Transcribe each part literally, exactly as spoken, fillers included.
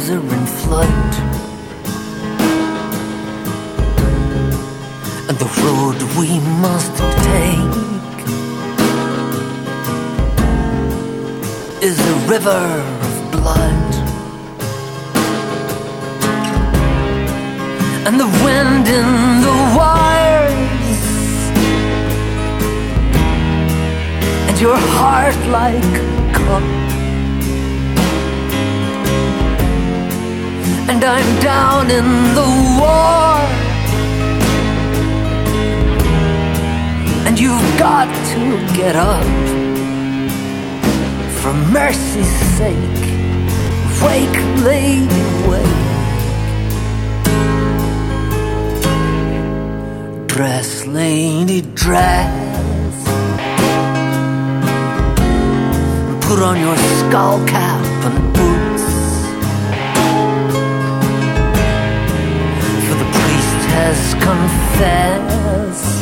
waves are in flight, and the road we must take is a river of blood. And the wind in the wires, and your heart like a cup. And I'm down in the war, and you've got to get up. For mercy's sake, wake, lady, wake. Dress, lady, dress. Put on your skull cap and boots, for the priest has confessed,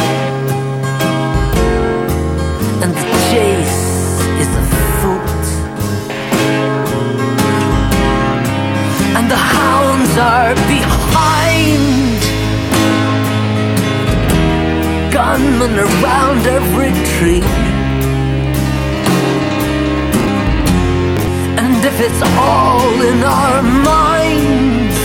and the chase is afoot, and the hounds are behind, gunmen around every tree. And if it's all in our minds,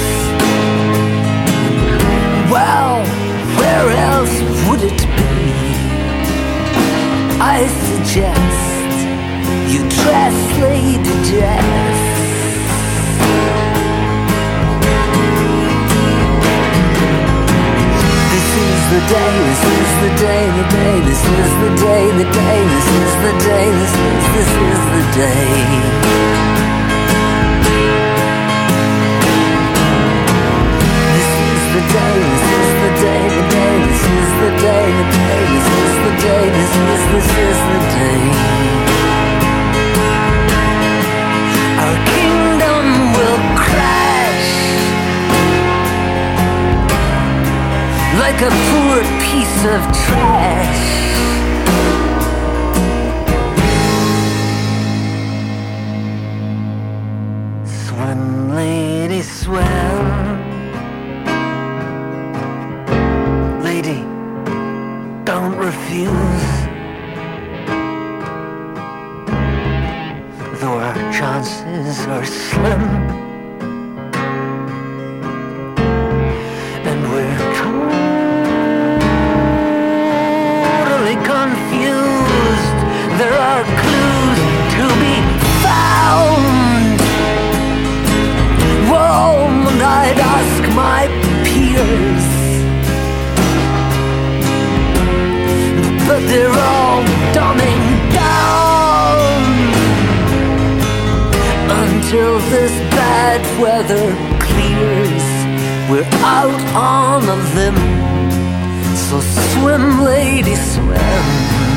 well, where else would it be? I suggest you dress, lady, dress. This is the day, this is the day, the day, this is the day, the day, this is the day, this is, this is the day. This is the day, this is the day, the day, this is the day, the day, this is the day, this is, this is the day. Our kingdom will crash like a poor piece of trash. Swim, lady, swim. Lady, don't refuse. Though our chances are slim, and we're totally confused. There are clues to be found. Whoa, and I'd ask my peers, but they're all dumbing down until this bad weather clears. We're out on a limb, so swim, lady, swim.